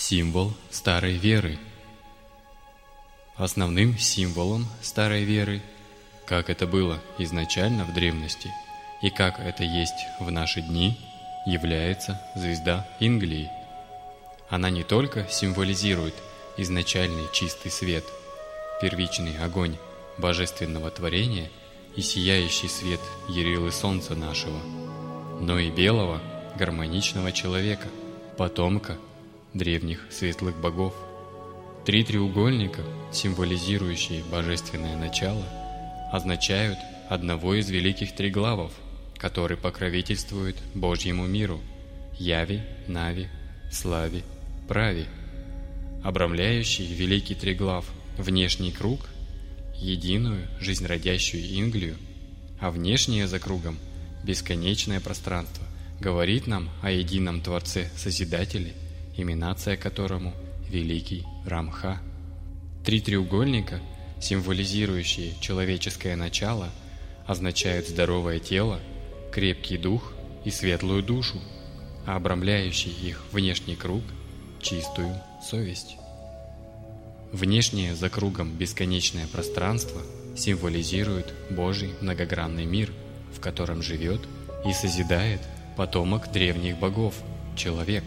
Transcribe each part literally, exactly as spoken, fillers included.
Символ старой веры. Основным символом старой веры, как это было изначально в древности и как это есть в наши дни, является звезда Инглии. Она не только символизирует изначальный чистый свет, первичный огонь божественного творения и сияющий свет ярилы солнца нашего, но и белого гармоничного человека, потомка древних светлых богов. Три треугольника, символизирующие божественное начало, означают одного из великих триглавов, который покровительствует Божьему миру – Яви, Нави, Слави, Прави. Обрамляющий великий триглав внешний круг – единую жизнеродящую Инглию, а внешнее за кругом – бесконечное пространство, говорит нам о едином Творце-Созидателе, именация которому Великий Рамха. Три треугольника, символизирующие человеческое начало, означают здоровое тело, крепкий дух и светлую душу, а обрамляющий их внешний круг – чистую совесть. Внешнее за кругом бесконечное пространство символизирует Божий многогранный мир, в котором живет и созидает потомок древних богов – человек.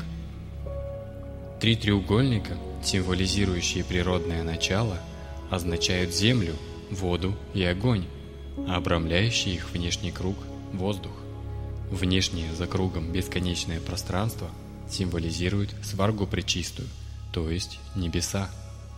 Три треугольника, символизирующие природное начало, означают землю, воду и огонь, а обрамляющий их внешний круг – воздух. Внешнее за кругом бесконечное пространство символизирует сваргу пречистую, то есть небеса.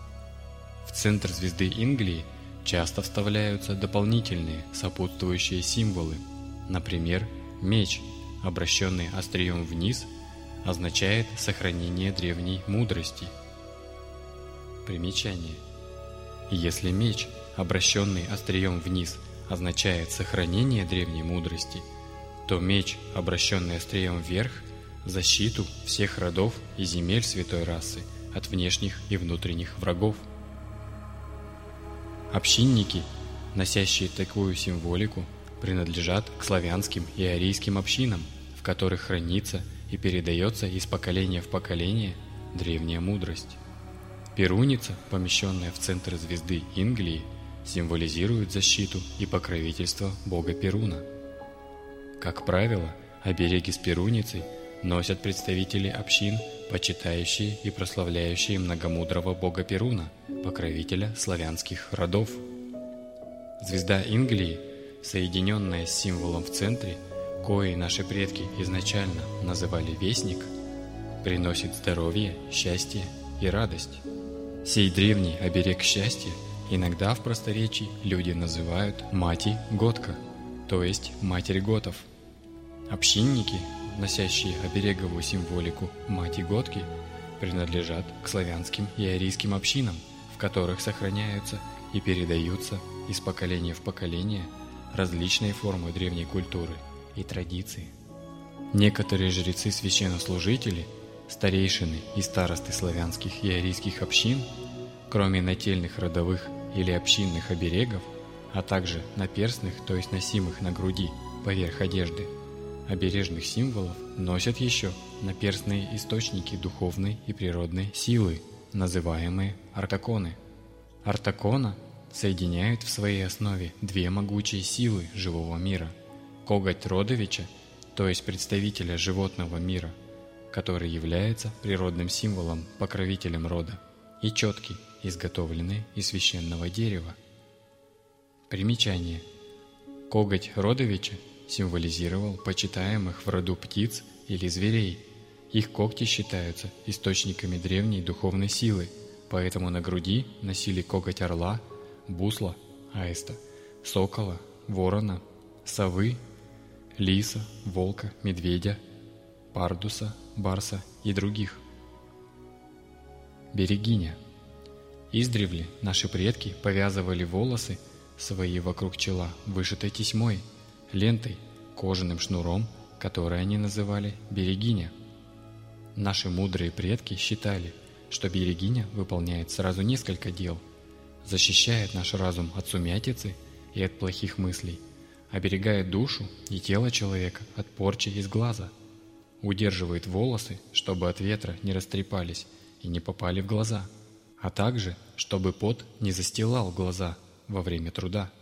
В центр звезды Инглии часто вставляются дополнительные сопутствующие символы. Например, меч, обращенный острием вниз, означает сохранение древней мудрости. Примечание. Если меч, обращенный острием вниз, означает сохранение древней мудрости, то меч, обращенный острием вверх, защиту всех родов и земель святой расы от внешних и внутренних врагов. Общинники, носящие такую символику, принадлежат к славянским и арийским общинам, в которых хранится и передается из поколения в поколение древняя мудрость. Перуница, помещенная в центр звезды Инглии, символизирует защиту и покровительство бога Перуна. Как правило, обереги с перуницей носят представители общин, почитающие и прославляющие многомудрого бога Перуна, покровителя славянских родов. Звезда Инглии, соединенная с символом в центре, кои наши предки изначально называли Вестник, приносит здоровье, счастье и радость. Сей древний оберег счастья иногда в просторечии люди называют Мати Готка, то есть Матерь Готов. Общинники, носящие обереговую символику Мати Готки, принадлежат к славянским и арийским общинам, в которых сохраняются и передаются из поколения в поколение различные формы древней культуры и традиции. Некоторые жрецы-священнослужители, старейшины и старосты славянских и арийских общин, кроме нательных родовых или общинных оберегов, а также наперстных, то есть носимых на груди поверх одежды, обережных символов, носят еще наперстные источники духовной и природной силы, называемые артаконы. Артакона соединяет в своей основе две могучие силы живого мира – коготь родовича, то есть представителя животного мира, который является природным символом, покровителем рода, и четки, изготовленные из священного дерева. Примечание. Коготь родовича символизировал почитаемых в роду птиц или зверей. Их когти считаются источниками древней духовной силы, поэтому на груди носили коготь орла, бусла, аиста, сокола, ворона, совы, лиса, волка, медведя, пардуса, барса и других. Берегиня. Издревле наши предки повязывали волосы свои вокруг чела вышитой тесьмой, лентой, кожаным шнуром, который они называли берегиня. Наши мудрые предки считали, что берегиня выполняет сразу несколько дел: защищает наш разум от сумятицы и от плохих мыслей, оберегает душу и тело человека от порчи из глаза, удерживает волосы, чтобы от ветра не растрепались, и не попали в глаза, а также, чтобы пот не застилал глаза во время труда.